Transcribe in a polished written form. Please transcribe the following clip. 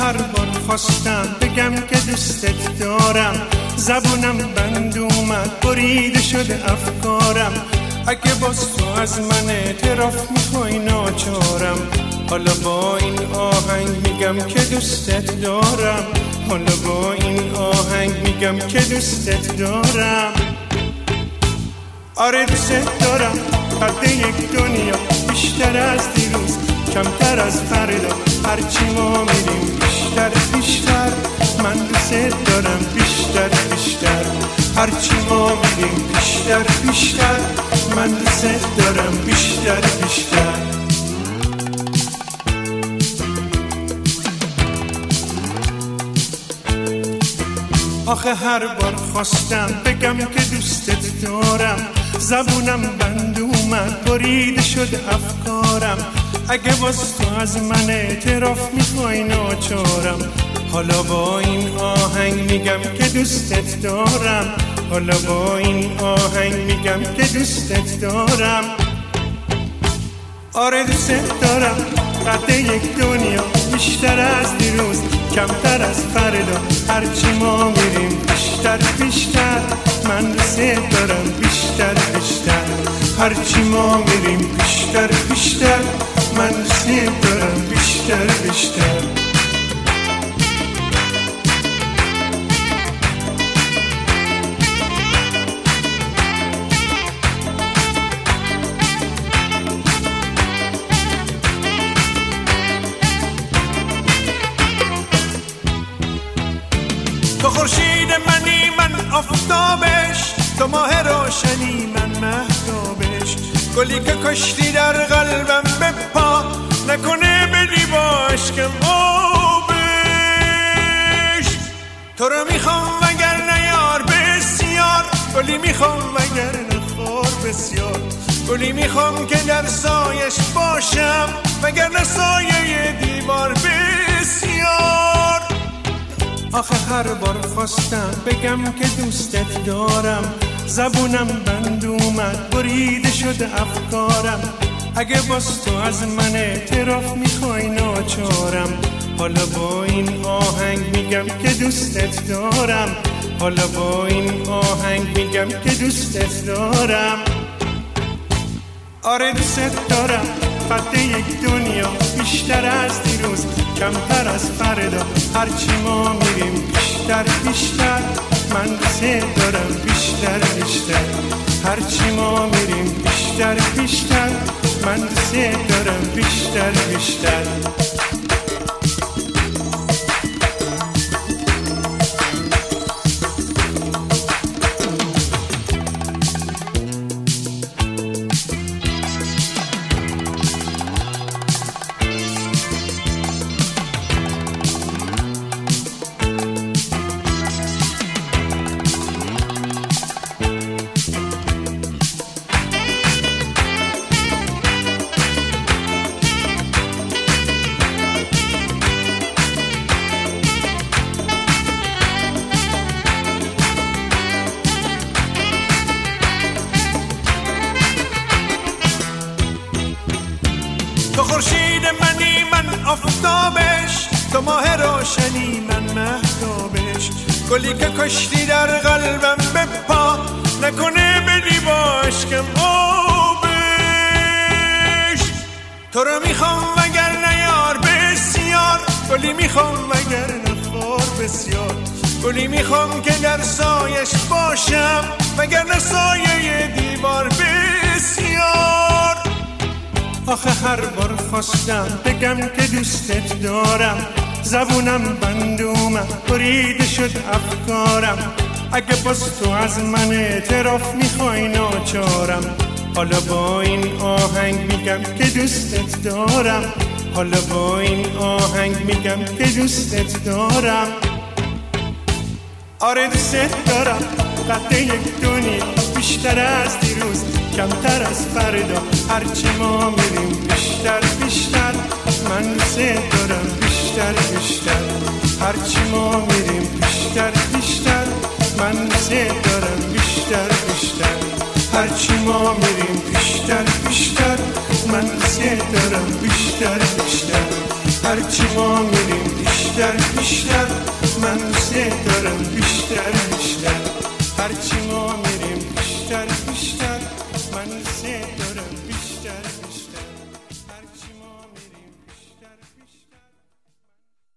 هر بار خواستم بگم که دوستت دارم، زبونم بند اومد بریده شده افکارم. اگه باز تو از من اعتراف میخوای ناچارم، حالا با این آهنگ میگم که دوستت دارم، حالا با این آهنگ میگم که دوستت دارم. آره دوستت دارم، قد یک دنیا، بیشتر از دیروز، کمتر از فردا، هرچی ما میریم بیشتر بیشتر. من دوستت دارم بیشتر بیشتر، هرچی ما میریم بیشتر بیشتر. من دوستت دارم بیشتر بیشتر. آخه هر بار خواستم بگم که دوستت دارم، زبونم بند اومد بریده شده افکارم. اگه باز تو از من اعتراف میخوای ناچارم، حالا با این آهنگ میگم که دوستت دارم، حالا با این آهنگ میگم که دوستت دارم. آره دوستت دارم، قد یک دنیا، بیشتر از دیروز، کمتر از فردا، هرچی ما میریم بیشتر بیشتر. من دوستت دارم بیشتر بیشتر، هرچی ما میریم بیشتر بیشتر. من دوستت دارم بیشتر بیشتر. تو خورشید منی من آفتابش، تو ماه روشنی من مهتابش. گلی که کشتی در قلبم بپا، نکنه بدی باش که آبش. تو رو میخوام وگرنه یار بسیار، گلی میخوام وگرنه خار بسیار. گلی میخوام که در سایش باشم، وگرنه سایه دیوار بسیار. آخه هر بار خواستم بگم که دوستت دارم، زبونم بند اومد بریده شده افکارم. اگه باز تو از من اعتراف میخوای ناچارم، حالا با این آهنگ میگم که دوستت دارم، حالا با این آهنگ میگم که دوستت دارم. آره دوستت دارم، قد یک دنیا، بیشتر از دیروز، کمتر از فردا، هرچی ما میریم بیشتر بیشتر. من دوستت دارم بیشتر بیشتر، هرچی ما میریم بیشتر بیشتر. من دوستت دارم بیشتر بیشتر. تو خورشید منی من آفتابش، تو ماه روشنی من مهتابش. گلی که کشتی در قلبم بپا، نکنه بدی باش که آبش. تو رو میخوام وگرنه یار بسیار، گلی میخوام وگرنه خار بسیار. گلی میخوام که در سایش باشم، وگرنه سایه دیوار بسیار. آخه هر بار خواستم بگم که دوستت دارم، زبونم بند اومد بریده شد افکارم. اگه باز تو از من اعتراف میخوای ناچارم، حالا با این آهنگ میگم که دوستت دارم، حالا با این آهنگ میگم که دوستت دارم. آره دوستت دارم، قد یک دنیا، بیشتر از دیروز، کمتر از فردا، هرچی ما میریم بیشتر بیشتر. من دوستت دارم بیشتر بیشتر، هرچی ما میریم بیشتر بیشتر. من دوستت دارم بیشتر بیشتر، هرچی ما میریم بیشتر بیشتر. من دوستت دارم بیشتر بیشتر، هرچی ما میریم بیشتر بیشتر من دوست دارم بیشتر بیشتر هرچی ما میریم بیشتر بیشتر من دوست دارم بیشتر بیشتر